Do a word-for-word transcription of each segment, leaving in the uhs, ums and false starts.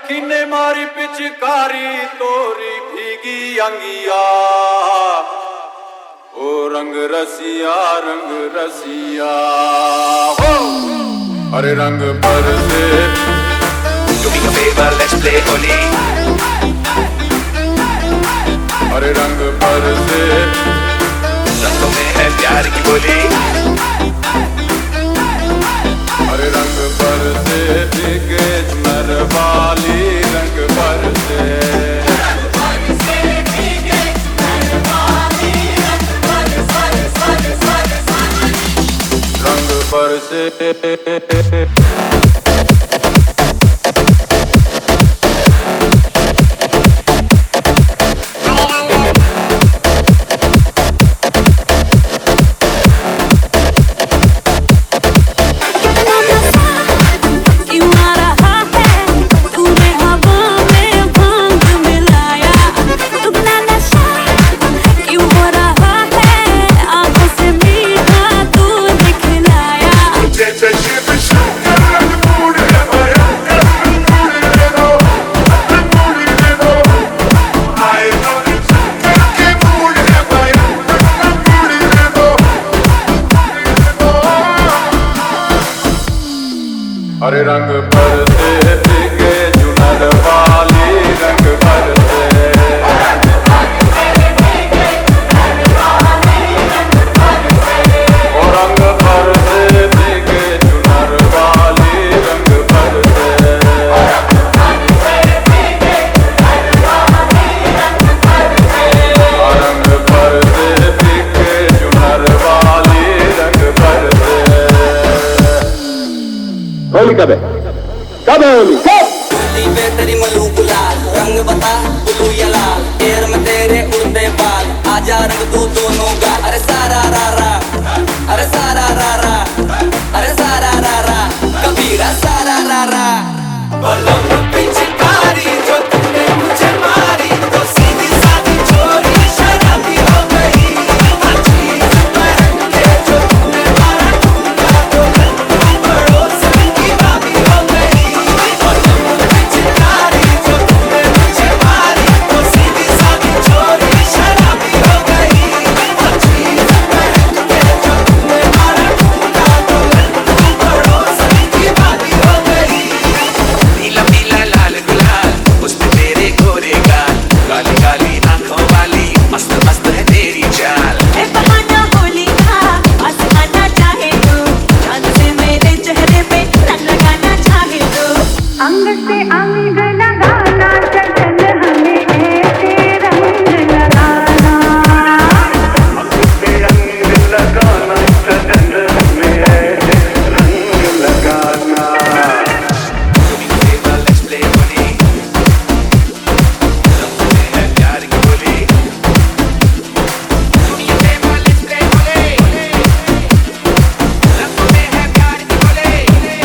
किन्ने मारी पिचकारी तोरी भीगी अंगिया। ओ रंग रसिया रंग रसिया हो, अरे रंग बरसे। Do me a favor, let's play Holi. अरे रंग बरसे, रंगों में है प्यार की बोली। अरे रंग बरसे भीगे चुनर वाली, रंग बरसे। रंग बरसे। अरे रंग बरसे भीगे चुनर वाली, रंग बरसे। ओ रंग बरसे भीगे चुनर वाली, रंग बरसे। रंग बरसे भीगे चुनर वाली, रंग बरसे। होली कब है, कब है होली? होली पे तेरी मलू गुलाल, रंग बता ब्लू या लाल, पैर में तेरे उड़ते बाल, आजा रंग तू दोनों का। अरे सारा रा रा, अरे सारा रा रा, अरे सारा रा रा, कबीरा सारा रा रा। बलम पिचकारी जो तूने मुझे मारी, तो सीधी सादी चोरी शराबी हो गई। चीज पहन के जो तूने मारा ठुमका, तो गंदी पड़ोसन की भाभी हो गई। बलम पिचकारी जो तूने मुझे मारी, तो सीधी सादी चोरी शराबी हो गई। चीज पहन के जो तूने मारा ठुमका, तो गंदी पड़ोसन की भाभी हो गई। नीला पीला लाल गुलाल, उस पे तेरे गोरे गाल, काली काली आंखों वाली, मस्त मस्त है तेरी चाल। ए बहाना होली का, आसमाना चाहे तो, चांद से मेरे चेहरे पे रंग लगाना चाहे तो। अंग से अंग लगाना सजन, हमें ऐसे रंग लगाना। अंग से अंग लगाना सजन, हमें ऐसे रंग लगाना। Do me a favor, let's play Holi. रंगों में है प्यार की बोली। Do me a favor, let's play Holi. रंगों में है प्यार की बोली।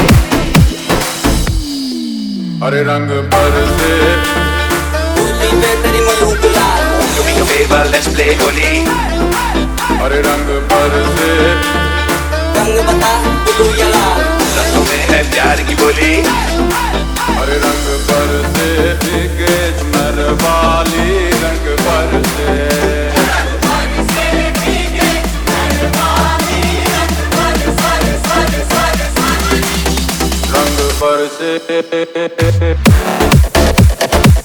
अरे रंग बरसे, होली पे तेरी मलू गुलाल, Do me a favor, let's play Holi. अरे रंग बरसे। रंग बता ब्लू या लाल, रंगों में है प्यार की बोली। अरे रंग बरसे भीगे चुनर वाली, रंग बरसे। रंग बरसे।